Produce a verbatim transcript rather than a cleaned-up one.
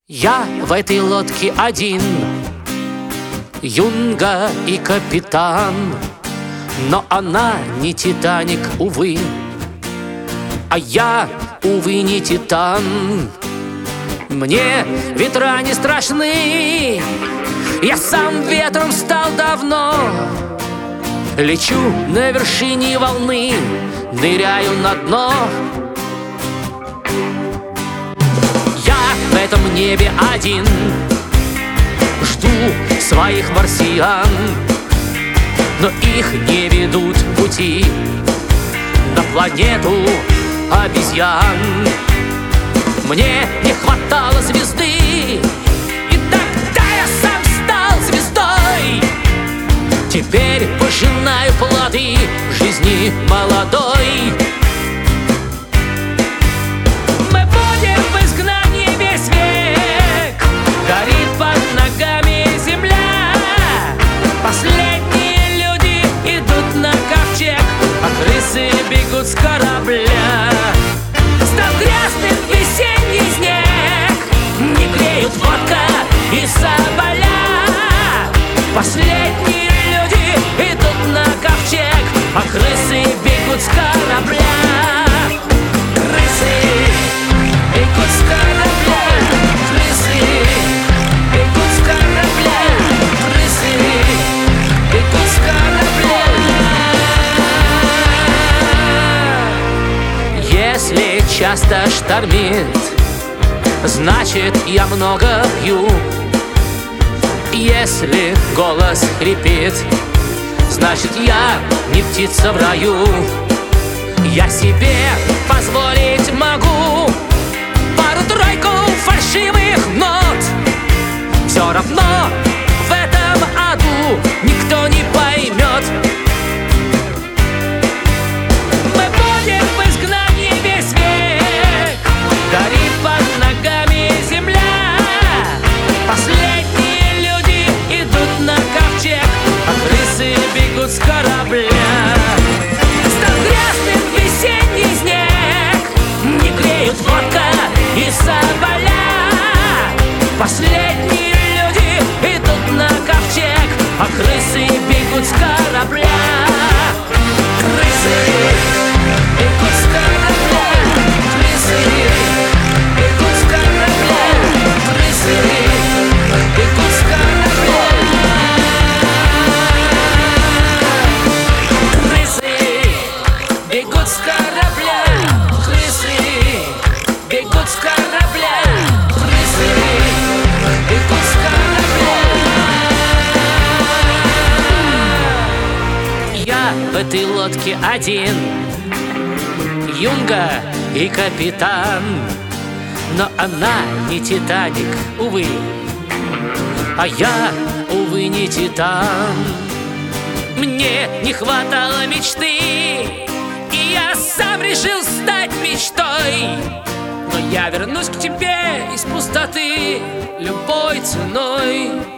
Я в этой лодке один, юнга и капитан, но она не Титаник, увы, а я, увы, не Титан. Мне ветра не страшны, я сам ветром стал давно. Лечу на вершине волны, ныряю на дно. Я в этом небе один, жду своих марсиан, но их не ведут пути на планету обезьян. Мне не хватало звезды, и тогда я сам стал звездой. Теперь пожинаю плоды жизни молодой. Мы будем в изгнании весь век, горит под ногами земля. Последние люди идут на ковчег, а крысы бегут с корабля. Стал грязным весенний снег, не греют водка и соболя. Последние люди идут на ковчег, а крысы бегут с корабля. Крысы бегут с корабля, крысы бегут с корабля, крысы бегут с корабля. Если часто штормит, значит, я много пью. Если голос хрипит, значит, я не птица в раю. Я себе позволить могу пару-тройку фальшивых нот. Все равно в этом аду никто не поймет. Мы будем в изгнании весь век, горит под ногами земля. Последние люди идут на ковчег, а крысы бегут с корабля. Стал грязным весенний снег, не греют водка и соболя. Последние люди идут на ковчег, а крысы бегут с корабля. Крысы бегут с корабля, крысы бегут с корабля, крысы бегут с корабля. Крысы бегут с корабля, крысы бегут с корабля, крысы бегут с корабля. Я в этой лодке один, юнга и капитан, но она не Титаник, увы, а я, увы, не Титан. Мне не хватало мечты, и я сам решил стать мечтой. Но я вернусь к тебе из пустоты любой ценой.